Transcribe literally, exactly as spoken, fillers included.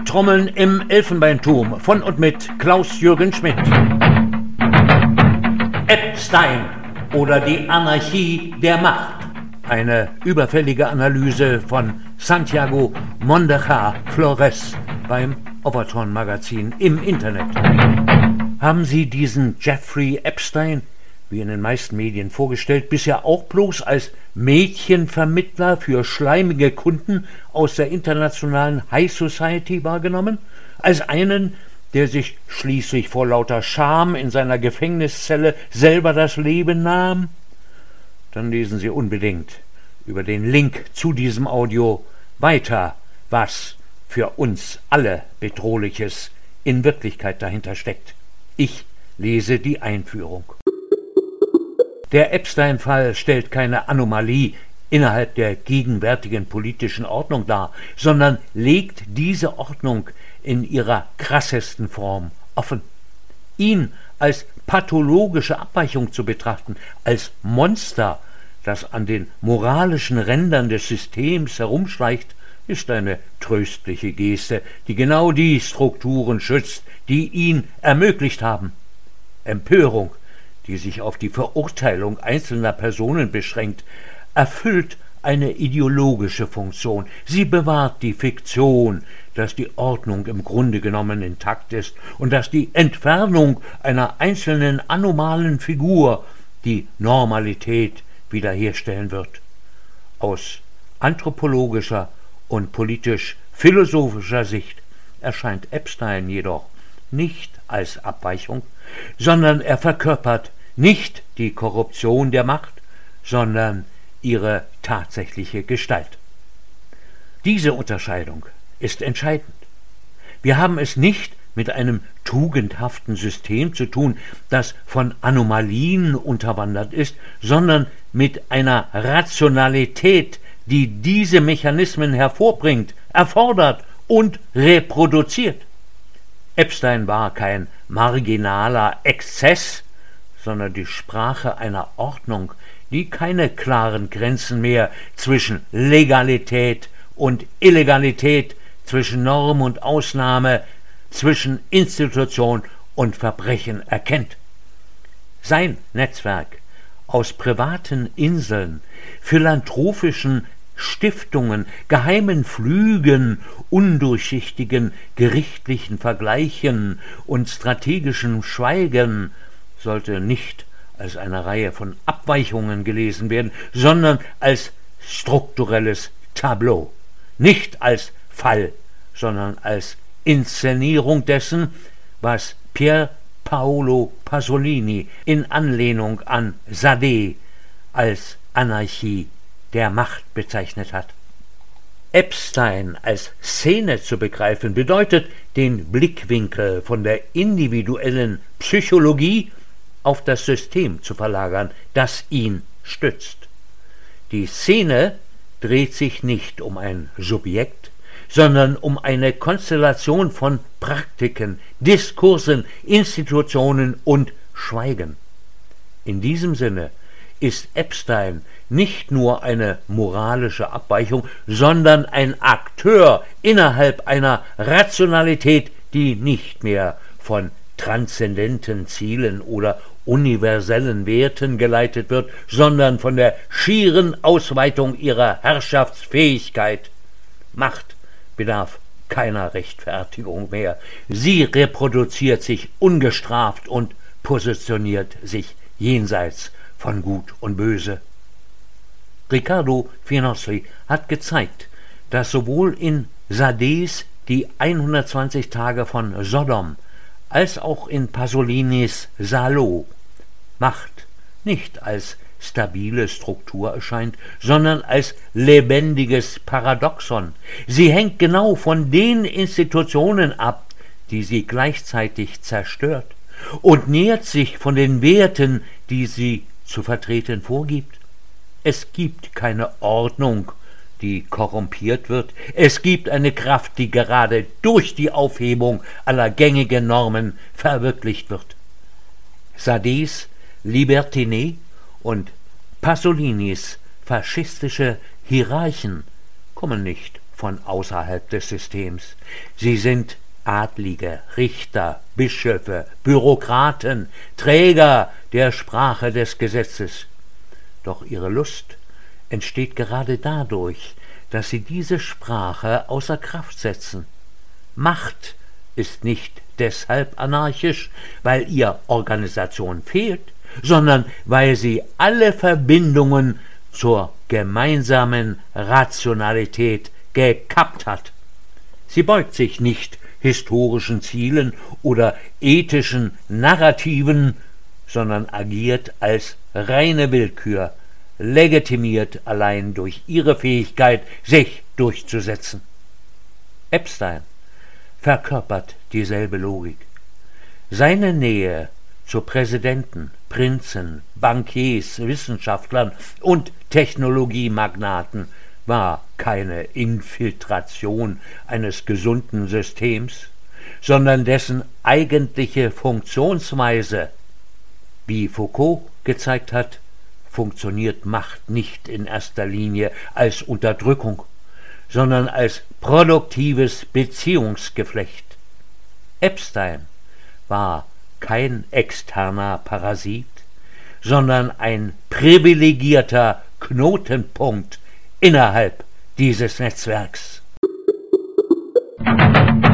Trommeln im Elfenbeinturm von und mit Klaus-Jürgen Schmidt. Epstein oder die Anarchie der Macht. Eine überfällige Analyse von Santiago Mondejar Flores beim Overton-Magazin im Internet. Haben Sie diesen Jeffrey Epstein, wie in den meisten Medien vorgestellt, bisher auch bloß als Mädchenvermittler für schleimige Kunden aus der internationalen High Society wahrgenommen? Als einen, der sich schließlich vor lauter Scham in seiner Gefängniszelle selber das Leben nahm? Dann lesen Sie unbedingt über den Link zu diesem Audio weiter, was für uns alle Bedrohliches in Wirklichkeit dahinter steckt. Ich lese die Einführung. Der Epstein-Fall stellt keine Anomalie innerhalb der gegenwärtigen politischen Ordnung dar, sondern legt diese Ordnung in ihrer krassesten Form offen. Ihn als pathologische Abweichung zu betrachten, als Monster, das an den moralischen Rändern des Systems herumschleicht, ist eine tröstliche Geste, die genau die Strukturen schützt, die ihn ermöglicht haben. Empörung, die sich auf die Verurteilung einzelner Personen beschränkt, erfüllt eine ideologische Funktion. Sie bewahrt die Fiktion, dass die Ordnung im Grunde genommen intakt ist und dass die Entfernung einer einzelnen anomalen Figur die Normalität wiederherstellen wird. Aus anthropologischer und politisch-philosophischer Sicht erscheint Epstein jedoch nicht als Abweichung, sondern er verkörpert nicht die Korruption der Macht, sondern ihre tatsächliche Gestalt. Diese Unterscheidung ist entscheidend. Wir haben es nicht mit einem tugendhaften System zu tun, das von Anomalien unterwandert ist, sondern mit einer Rationalität, die diese Mechanismen hervorbringt, erfordert und reproduziert. Epstein war kein marginaler Exzess, sondern die Sprache einer Ordnung, die keine klaren Grenzen mehr zwischen Legalität und Illegalität, zwischen Norm und Ausnahme, zwischen Institution und Verbrechen erkennt. Sein Netzwerk aus privaten Inseln, philanthropischen Stiftungen, geheimen Flügen, undurchsichtigen gerichtlichen Vergleichen und strategischem Schweigen sollte nicht als eine Reihe von Abweichungen gelesen werden, sondern als strukturelles Tableau, nicht als Fall, sondern als Inszenierung dessen, was Pier Paolo Pasolini in Anlehnung an Sade als Anarchie der Macht bezeichnet hat. Epstein als Szene zu begreifen, bedeutet, den Blickwinkel von der individuellen Psychologie auf das System zu verlagern, das ihn stützt. Die Szene dreht sich nicht um ein Subjekt, sondern um eine Konstellation von Praktiken, Diskursen, Institutionen und Schweigen. In diesem Sinne ist Epstein nicht nur eine moralische Abweichung, sondern ein Akteur innerhalb einer Rationalität, die nicht mehr von transzendenten Zielen oder universellen Werten geleitet wird, sondern von der schieren Ausweitung ihrer Herrschaftsfähigkeit. Macht bedarf keiner Rechtfertigung mehr. Sie reproduziert sich ungestraft und positioniert sich jenseits von Gut und Böse. Riccardo Finossi hat gezeigt, dass sowohl in Sades Die hundertzwanzig Tage von Sodom als auch in Pasolinis Salo Macht nicht als stabile Struktur erscheint, sondern als lebendiges Paradoxon. Sie hängt genau von den Institutionen ab, die sie gleichzeitig zerstört, und nährt sich von den Werten, die sie zu vertreten vorgibt. Es gibt keine Ordnung, die korrumpiert wird. Es gibt eine Kraft, die gerade durch die Aufhebung aller gängigen Normen verwirklicht wird. Sades Libertine und Pasolinis faschistische Hierarchen kommen nicht von außerhalb des Systems. Sie sind Adlige, Richter, Bischöfe, Bürokraten, Träger der Sprache des Gesetzes. Doch ihre Lust entsteht gerade dadurch, dass sie diese Sprache außer Kraft setzen. Macht ist nicht deshalb anarchisch, weil ihr Organisation fehlt, sondern weil sie alle Verbindungen zur gemeinsamen Rationalität gekappt hat. Sie beugt sich nicht historischen Zielen oder ethischen Narrativen, sondern agiert als reine Willkür, legitimiert allein durch ihre Fähigkeit, sich durchzusetzen. Epstein verkörpert dieselbe Logik. Seine Nähe zu Präsidenten, Prinzen, Bankiers, Wissenschaftlern und Technologiemagnaten war keine Infiltration eines gesunden Systems, sondern dessen eigentliche Funktionsweise. Wie Foucault gezeigt hat, funktioniert Macht nicht in erster Linie als Unterdrückung, sondern als produktives Beziehungsgeflecht. Epstein war kein externer Parasit, sondern ein privilegierter Knotenpunkt innerhalb dieses Netzwerks.